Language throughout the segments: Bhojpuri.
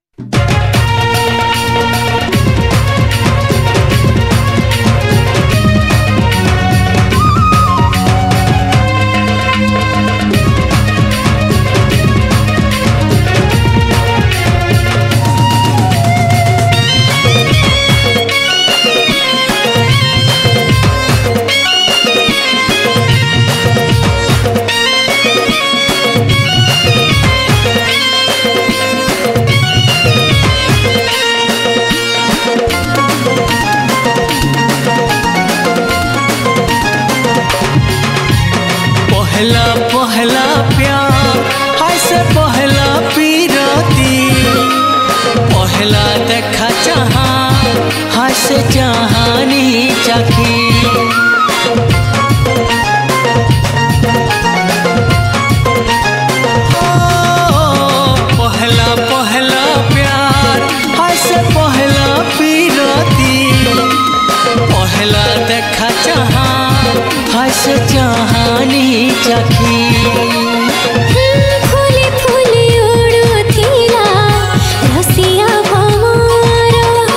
पहला पहला प्यार हाय से पहला पीरती, पहला देखा जहाँ हाय से जहानी चखी। पहला पहला प्यार हाय से पहला पीरती, पहला देखा जहाँ हाय से जहानी चखी। फूले फूले उड़ुथिला रसिया भमर,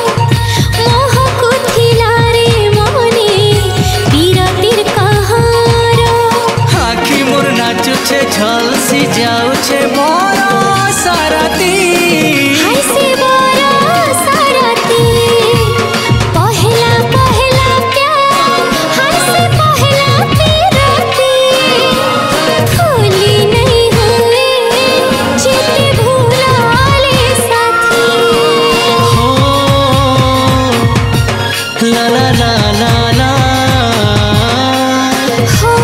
महकुथिला रे मने पीरतीर कहार। आखि मोर नाचुछे झलसी जाउछे मोर सारती, हाय से बड़ा सारती। पहला पहला प्यार हाय से पहला पीरती, भूली नहीं हुए जिते भूलाले साथी। हो ला ला ला ला ला, हो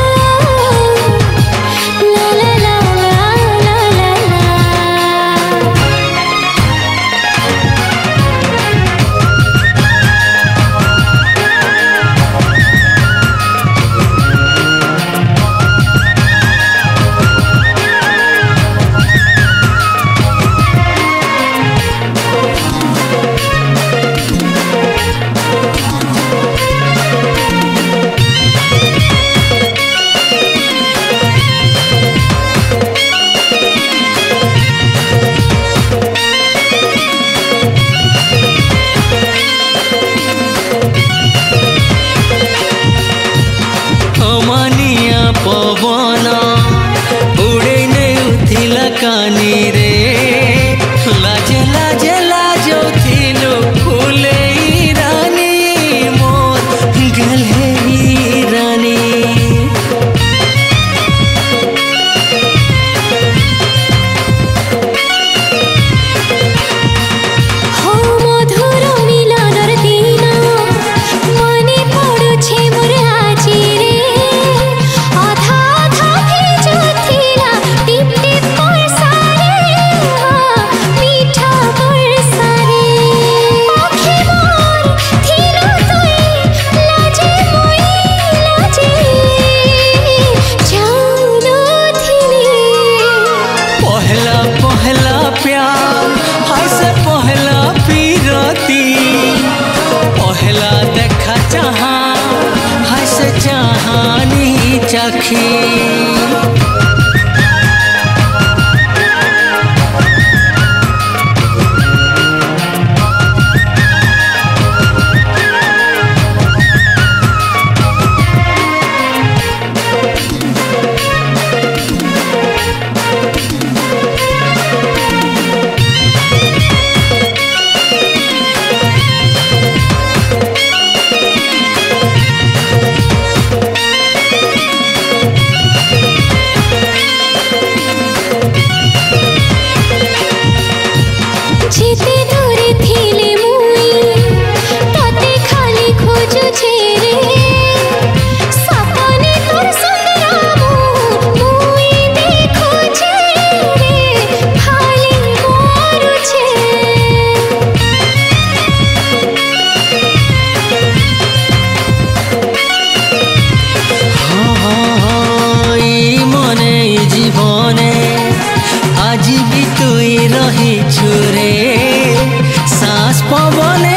ला ला ला ला ला ला ला। अमानिया पवन उड़े ने उथिला कानी रे, लाजे लाजे लाजो थिलो फूले रानी मोर गले रानी। हो मधुर मिलनर दिन मने पड़ुछे मोर आजी रे। आधा आधा भेजुथिला टिप टिप बरसा रे, मीठा बरसा रे। आँखि मोर थिलो तुई लाजे मुई लाजे जानो थिली। पहला पहला प्यार हाय से पहला पीरती, पहला देखा जहाँ हाय से जहानी चखी। जेते दूरे थिले मुई तते खाली खोजुछे रे। सपने तोर सुंदर मुई देखुछे रे, खाली मोरुछे। ई मने ई जीवने আজি বি তুই রহিছু রে, শ্বাস পবনে